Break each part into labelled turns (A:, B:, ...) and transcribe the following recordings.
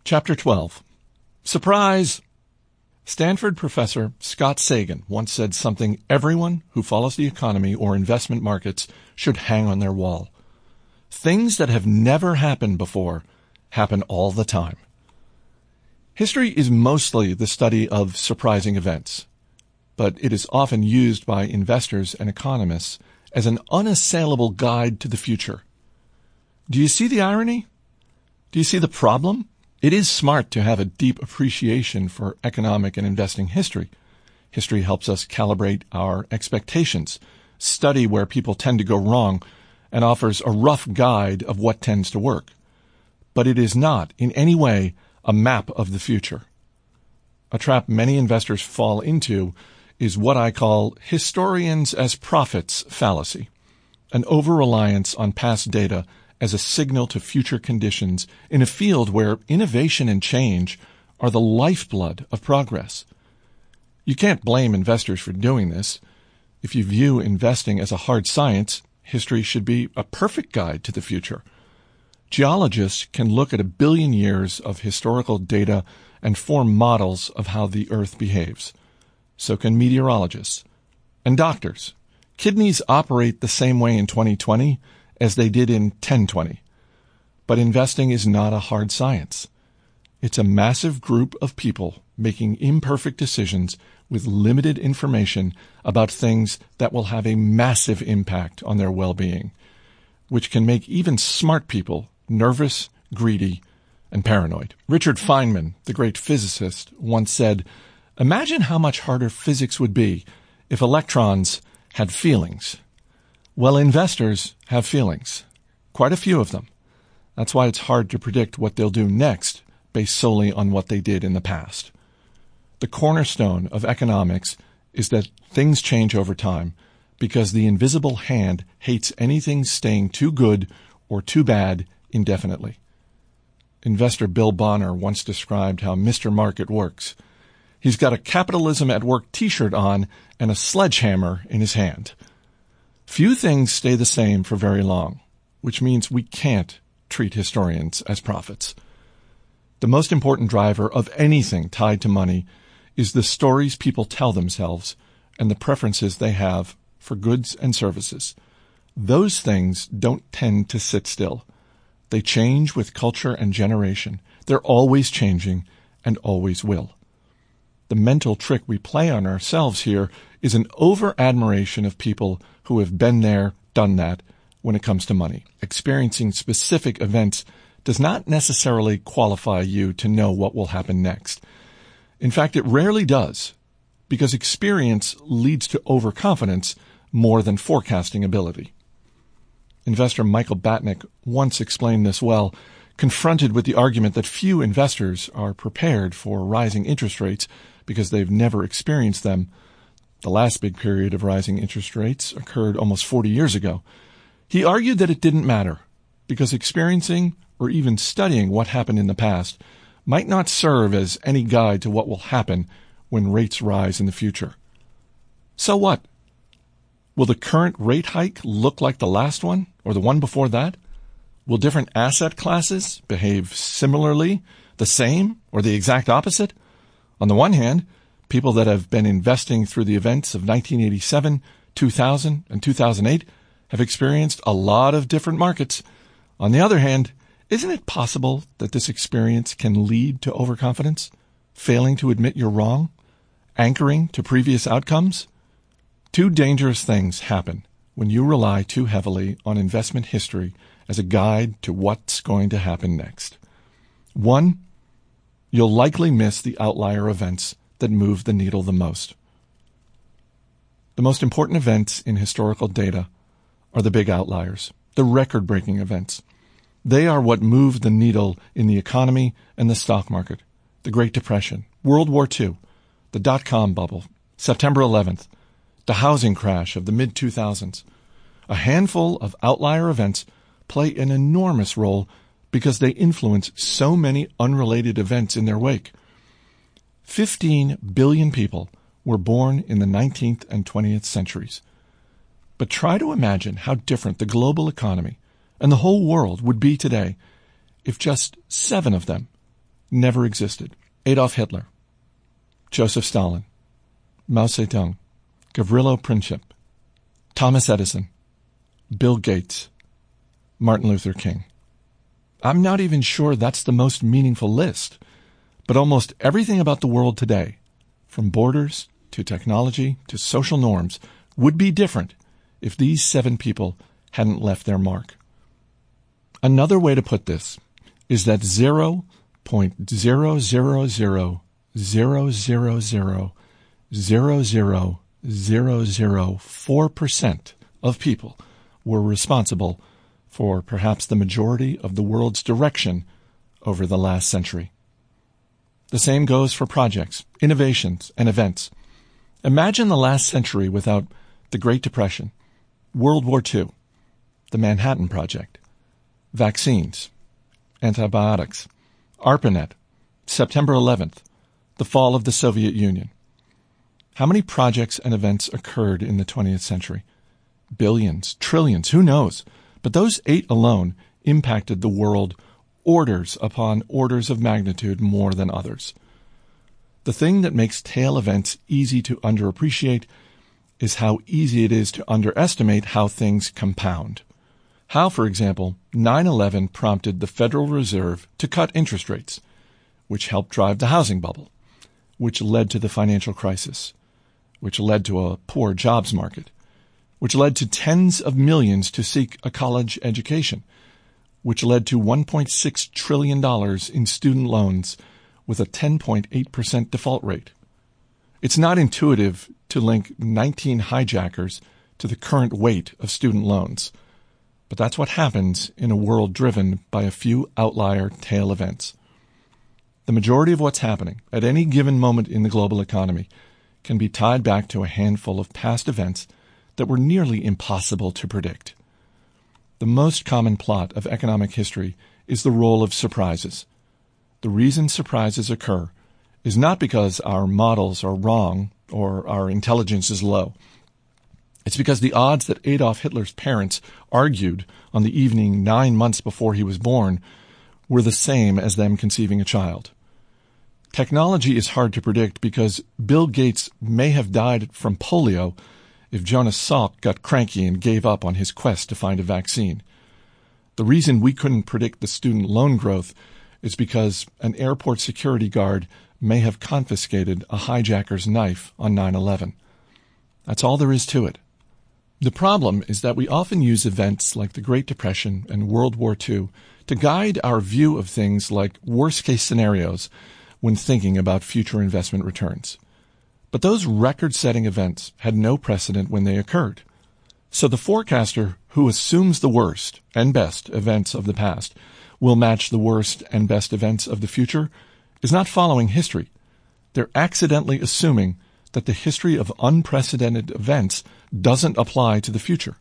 A: Chapter 12. Surprise! Stanford professor Scott Sagan once said something everyone who follows the economy or investment markets should hang on their wall. Things that have never happened before happen all the time. History is mostly the study of surprising events, but it is often used by investors and economists as an unassailable guide to the future. Do you see the irony? Do you see the problem? It is smart to have a deep appreciation for economic and investing history. History helps us calibrate our expectations, study where people tend to go wrong, and offers a rough guide of what tends to work. But it is not, in any way, a map of the future. A trap many investors fall into is what I call historians as prophets fallacy, an over-reliance on past data as a signal to future conditions in a field where innovation and change are the lifeblood of progress. You can't blame investors for doing this. If you view investing as a hard science, history should be a perfect guide to the future. Geologists can look at 1 billion years of historical data and form models of how the Earth behaves. So can meteorologists. And doctors. Kidneys operate the same way in 2020 as they did in 1020. But investing is not a hard science. It's a massive group of people making imperfect decisions with limited information about things that will have a massive impact on their well-being, which can make even smart people nervous, greedy, and paranoid. Richard Feynman, the great physicist, once said, "Imagine how much harder physics would be if electrons had feelings." Well, investors have feelings, quite a few of them. That's why it's hard to predict what they'll do next based solely on what they did in the past. The cornerstone of economics is that things change over time because the invisible hand hates anything staying too good or too bad indefinitely. Investor Bill Bonner once described how Mr. Market works. He's got a Capitalism at Work t-shirt on and a sledgehammer in his hand. Few things stay the same for very long, which means we can't treat historians as prophets. The most important driver of anything tied to money is the stories people tell themselves and the preferences they have for goods and services. Those things don't tend to sit still. They change with culture and generation. They're always changing and always will. The mental trick we play on ourselves here is an over-admiration of people who have been there, done that, when it comes to money. Experiencing specific events does not necessarily qualify you to know what will happen next. In fact, it rarely does, because experience leads to overconfidence more than forecasting ability. Investor Michael Batnick once explained this well, confronted with the argument that few investors are prepared for rising interest rates because they've never experienced them. The last big period of rising interest rates occurred almost 40 years ago. He argued that it didn't matter because experiencing or even studying what happened in the past might not serve as any guide to what will happen when rates rise in the future. So what? Will the current rate hike look like the last one or the one before that? Will different asset classes behave similarly, the same, or the exact opposite? On the one hand, people that have been investing through the events of 1987, 2000, and 2008 have experienced a lot of different markets. On the other hand, isn't it possible that this experience can lead to overconfidence, failing to admit you're wrong, anchoring to previous outcomes? Two dangerous things happen when you rely too heavily on investment history as a guide to what's going to happen next. One, you'll likely miss the outlier events that move the needle the most. The most important events in historical data are the big outliers, the record-breaking events. They are what moved the needle in the economy and the stock market. The Great Depression, World War II, the dot-com bubble, September 11th, the housing crash of the mid-2000s. A handful of outlier events play an enormous role because they influence so many unrelated events in their wake. 15 billion people were born in the 19th and 20th centuries. But try to imagine how different the global economy and the whole world would be today if just 7 of them never existed. Adolf Hitler, Joseph Stalin, Mao Zedong, Gavrilo Princip, Thomas Edison, Bill Gates, Martin Luther King. I'm not even sure that's the most meaningful list, but almost everything about the world today, from borders to technology to social norms, would be different if these 7 people hadn't left their mark. Another way to put this is that 0.000000004% of people were responsible for perhaps the majority of the world's direction over the last century. The same goes for projects, innovations, and events. Imagine the last century without the Great Depression, World War II, the Manhattan Project, vaccines, antibiotics, ARPANET, September 11th, the fall of the Soviet Union. How many projects and events occurred in the 20th century? Billions, trillions, who knows? But those 8 alone impacted the world orders upon orders of magnitude more than others. The thing that makes tail events easy to underappreciate is how easy it is to underestimate how things compound. How, for example, 9/11 prompted the Federal Reserve to cut interest rates, which helped drive the housing bubble, which led to the financial crisis, which led to a poor jobs market, which led to tens of millions to seek a college education, which led to $1.6 trillion in student loans with a 10.8% default rate. It's not intuitive to link 19 hijackers to the current weight of student loans, but that's what happens in a world driven by a few outlier tail events. The majority of what's happening at any given moment in the global economy can be tied back to a handful of past events that were nearly impossible to predict. The most common plot of economic history is the role of surprises. The reason surprises occur is not because our models are wrong or our intelligence is low. It's because the odds that Adolf Hitler's parents argued on the evening 9 months before he was born were the same as them conceiving a child. Technology is hard to predict because Bill Gates may have died from polio if Jonas Salk got cranky and gave up on his quest to find a vaccine. The reason we couldn't predict the student loan growth is because an airport security guard may have confiscated a hijacker's knife on 9/11. That's all there is to it. The problem is that we often use events like the Great Depression and World War II to guide our view of things like worst-case scenarios when thinking about future investment returns. But those record-setting events had no precedent when they occurred. So the forecaster who assumes the worst and best events of the past will match the worst and best events of the future is not following history. They're accidentally assuming that the history of unprecedented events doesn't apply to the future.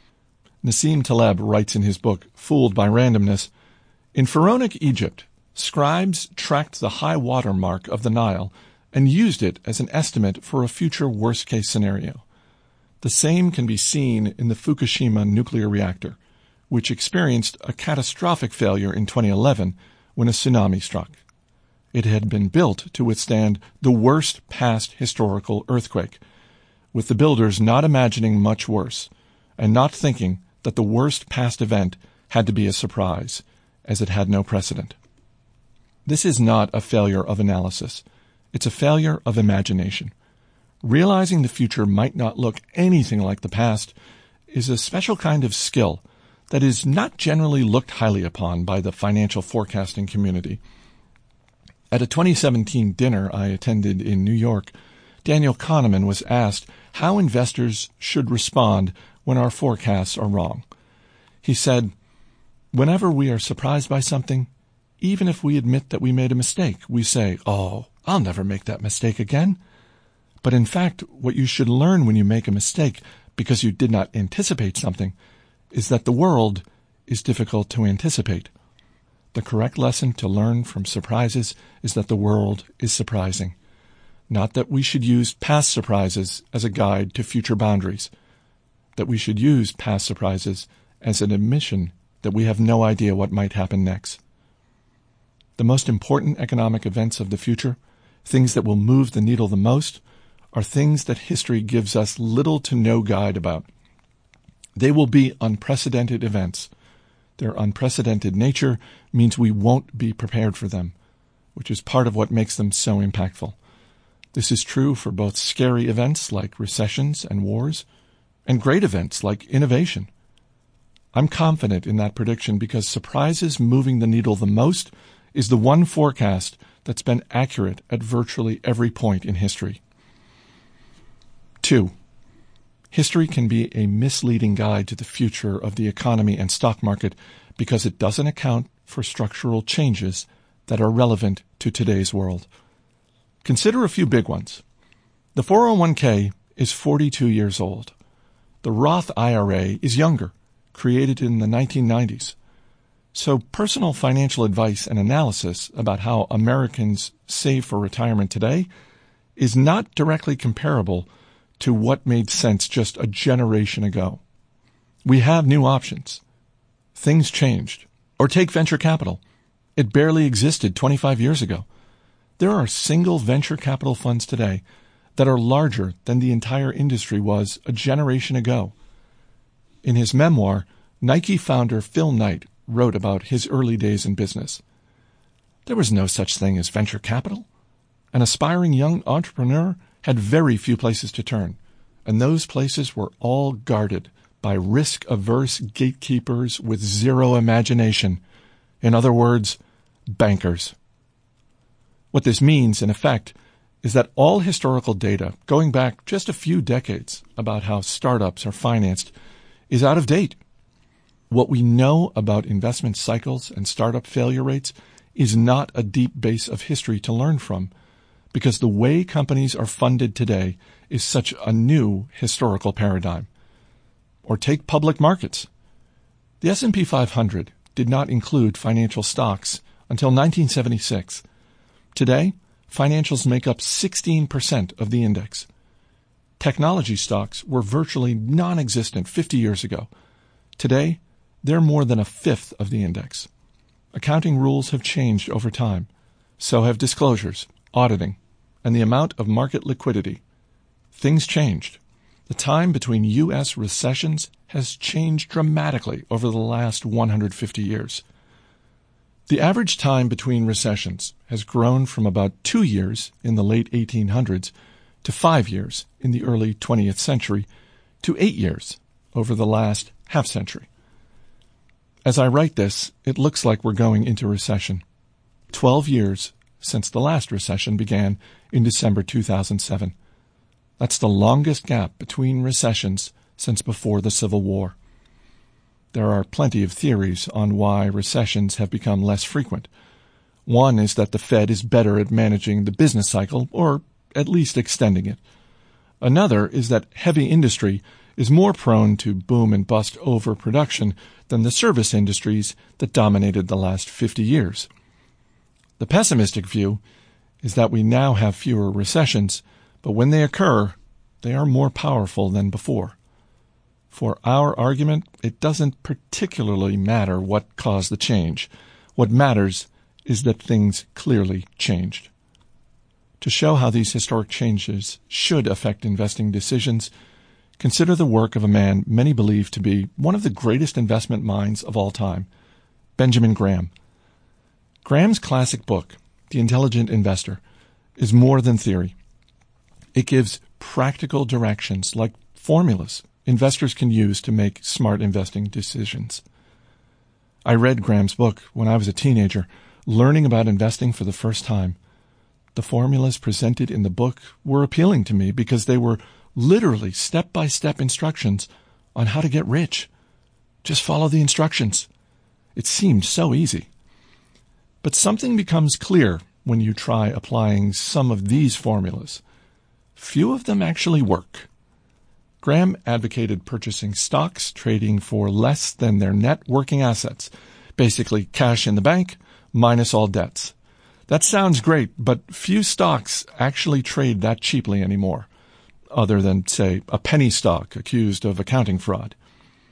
A: Nassim Taleb writes in his book, Fooled by Randomness, in Pharaonic Egypt, scribes tracked the high water mark of the Nile and used it as an estimate for a future worst-case scenario. The same can be seen in the Fukushima nuclear reactor, which experienced a catastrophic failure in 2011 when a tsunami struck. It had been built to withstand the worst past historical earthquake, with the builders not imagining much worse and not thinking that the worst past event had to be a surprise, as it had no precedent. This is not a failure of analysis. It's a failure of imagination. Realizing the future might not look anything like the past is a special kind of skill that is not generally looked highly upon by the financial forecasting community. At a 2017 dinner I attended in New York, Daniel Kahneman was asked how investors should respond when our forecasts are wrong. He said, "Whenever we are surprised by something, even if we admit that we made a mistake, we say, 'Oh, I'll never make that mistake again.' But in fact, what you should learn when you make a mistake because you did not anticipate something is that the world is difficult to anticipate. The correct lesson to learn from surprises is that the world is surprising, not that we should use past surprises as a guide to future boundaries, that we should use past surprises as an admission that we have no idea what might happen next." The most important economic events of the future, things that will move the needle the most, are things that history gives us little to no guide about. They will be unprecedented events. Their unprecedented nature means we won't be prepared for them, which is part of what makes them so impactful. This is true for both scary events like recessions and wars, and great events like innovation. I'm confident in that prediction because surprises moving the needle the most is the one forecast that's been accurate at virtually every point in history. 2. History can be a misleading guide to the future of the economy and stock market because it doesn't account for structural changes that are relevant to today's world. Consider a few big ones. The 401k is 42 years old. The Roth IRA is younger, created in the 1990s. So personal financial advice and analysis about how Americans save for retirement today is not directly comparable to what made sense just a generation ago. We have new options. Things changed. Or take venture capital. It barely existed 25 years ago. There are single venture capital funds today that are larger than the entire industry was a generation ago. In his memoir, Nike founder Phil Knight wrote about his early days in business. There was no such thing as venture capital. An aspiring young entrepreneur had very few places to turn, and those places were all guarded by risk-averse gatekeepers with zero imagination. In other words, bankers. What this means, in effect, is that all historical data going back just a few decades about how startups are financed is out of date. What we know about investment cycles and startup failure rates is not a deep base of history to learn from, because the way companies are funded today is such a new historical paradigm. Or take public markets. The S&P 500 did not include financial stocks until 1976. Today, financials make up 16% of the index. Technology stocks were virtually non-existent 50 years ago. Today, they're more than a fifth of the index. Accounting rules have changed over time. So have disclosures, auditing, and the amount of market liquidity. Things changed. The time between U.S. recessions has changed dramatically over the last 150 years. The average time between recessions has grown from about 2 years in the late 1800s to 5 years in the early 20th century to 8 years over the last half-century. As I write this, it looks like we're going into recession. 12 years since the last recession began in December 2007. That's the longest gap between recessions since before the Civil War. There are plenty of theories on why recessions have become less frequent. One is that the Fed is better at managing the business cycle, or at least extending it. Another is that heavy industry is more prone to boom and bust overproduction than the service industries that dominated the last 50 years. The pessimistic view is that we now have fewer recessions, but when they occur, they are more powerful than before. For our argument, it doesn't particularly matter what caused the change. What matters is that things clearly changed. To show how these historic changes should affect investing decisions, consider the work of a man many believe to be one of the greatest investment minds of all time, Benjamin Graham. Graham's classic book, The Intelligent Investor, is more than theory. It gives practical directions like formulas investors can use to make smart investing decisions. I read Graham's book when I was a teenager, learning about investing for the first time. The formulas presented in the book were appealing to me because they were literally step-by-step instructions on how to get rich. Just follow the instructions. It seemed so easy. But something becomes clear when you try applying some of these formulas. Few of them actually work. Graham advocated purchasing stocks trading for less than their net working assets, basically cash in the bank minus all debts. That sounds great, but few stocks actually trade that cheaply anymore, other than, say, a penny stock accused of accounting fraud.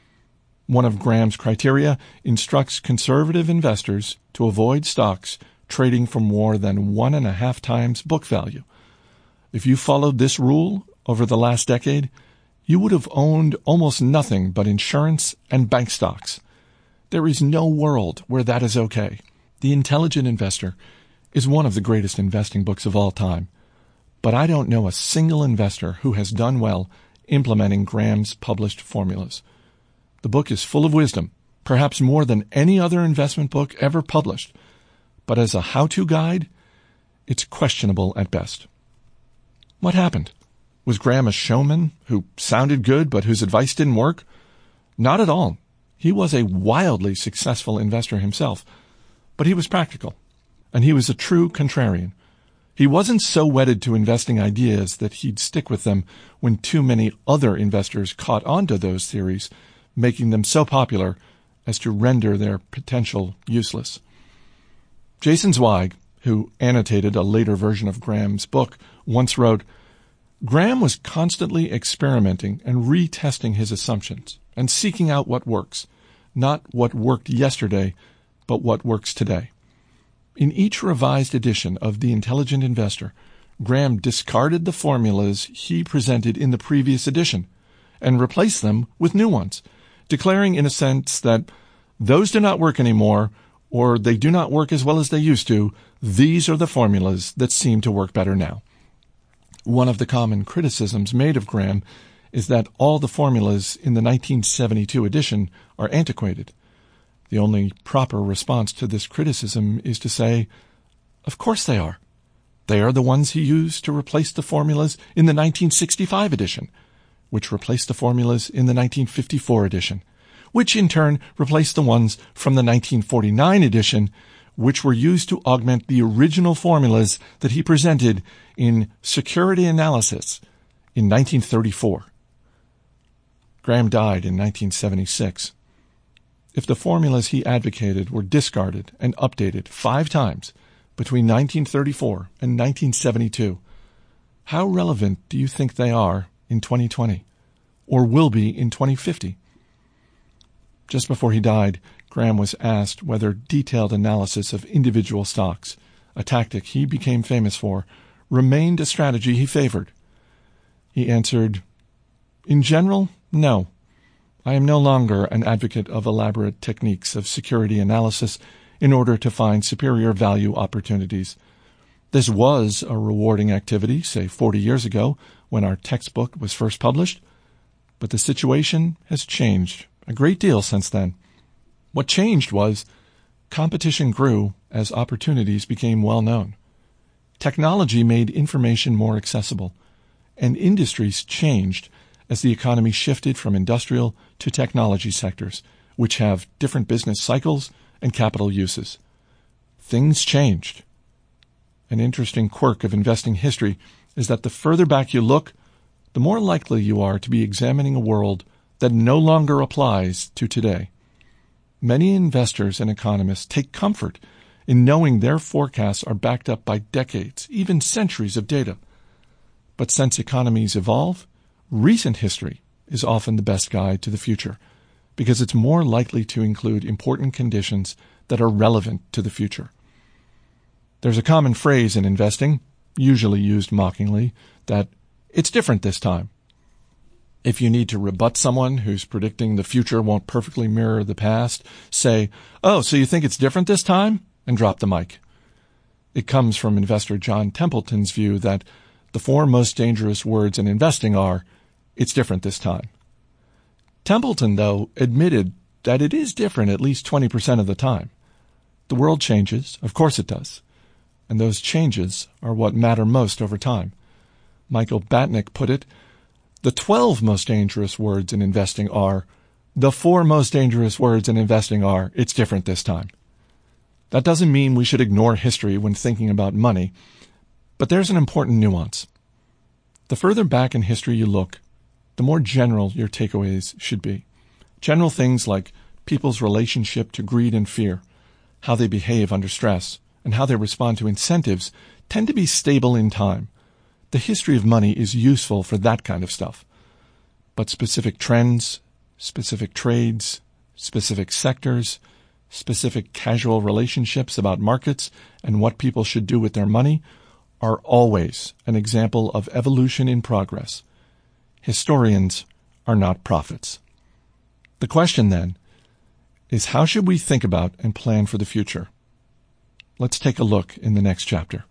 A: One of Graham's criteria instructs conservative investors to avoid stocks trading for more than 1.5 times book value. If you followed this rule over the last decade, you would have owned almost nothing but insurance and bank stocks. There is no world where that is okay. The Intelligent Investor is one of the greatest investing books of all time, but I don't know a single investor who has done well implementing Graham's published formulas. The book is full of wisdom, perhaps more than any other investment book ever published, but as a how-to guide, it's questionable at best. What happened? Was Graham a showman who sounded good but whose advice didn't work? Not at all. He was a wildly successful investor himself, but he was practical, and he was a true contrarian. He wasn't so wedded to investing ideas that he'd stick with them when too many other investors caught onto those theories, making them so popular as to render their potential useless. Jason Zweig, who annotated a later version of Graham's book, once wrote, "Graham was constantly experimenting and retesting his assumptions and seeking out what works, not what worked yesterday, but what works today." In each revised edition of The Intelligent Investor, Graham discarded the formulas he presented in the previous edition and replaced them with new ones, declaring in a sense that those do not work anymore, or they do not work as well as they used to. These are the formulas that seem to work better now. One of the common criticisms made of Graham is that all the formulas in the 1972 edition are antiquated. The only proper response to this criticism is to say, of course they are. They are the ones he used to replace the formulas in the 1965 edition, which replaced the formulas in the 1954 edition, which in turn replaced the ones from the 1949 edition, which were used to augment the original formulas that he presented in Security Analysis in 1934. Graham died in 1976. If the formulas he advocated were discarded and updated 5 times between 1934 and 1972, how relevant do you think they are in 2020, or will be in 2050? Just before he died, Graham was asked whether detailed analysis of individual stocks, a tactic he became famous for, remained a strategy he favored. He answered, "In general, no. I am no longer an advocate of elaborate techniques of security analysis in order to find superior value opportunities. This was a rewarding activity, say 40 years ago, when our textbook was first published, but the situation has changed a great deal since then. What changed was competition grew as opportunities became well known. Technology made information more accessible, and industries changed as the economy shifted from industrial to technology sectors, which have different business cycles and capital uses. Things changed. An interesting quirk of investing history is that the further back you look, the more likely you are to be examining a world that no longer applies to today. Many investors and economists take comfort in knowing their forecasts are backed up by decades, even centuries of data. But since economies evolve, recent history is often the best guide to the future, because it's more likely to include important conditions that are relevant to the future. There's a common phrase in investing, usually used mockingly, that it's different this time. If you need to rebut someone who's predicting the future won't perfectly mirror the past, say, "Oh, so you think it's different this time?" and drop the mic. It comes from investor John Templeton's view that the 4 most dangerous words in investing are, "It's different this time." Templeton, though, admitted that it is different at least 20% of the time. The world changes, of course it does, and those changes are what matter most over time. Michael Batnick put it, "The 12 most dangerous words in investing are, the 4 most dangerous words in investing are, it's different this time." That doesn't mean we should ignore history when thinking about money, but there's an important nuance. The further back in history you look, the more general your takeaways should be. General things like people's relationship to greed and fear, how they behave under stress, and how they respond to incentives tend to be stable in time. The history of money is useful for that kind of stuff. But specific trends, specific trades, specific sectors, specific casual relationships about markets and what people should do with their money are always an example of evolution in progress. Historians are not prophets. The question, then, is how should we think about and plan for the future? Let's take a look in the next chapter.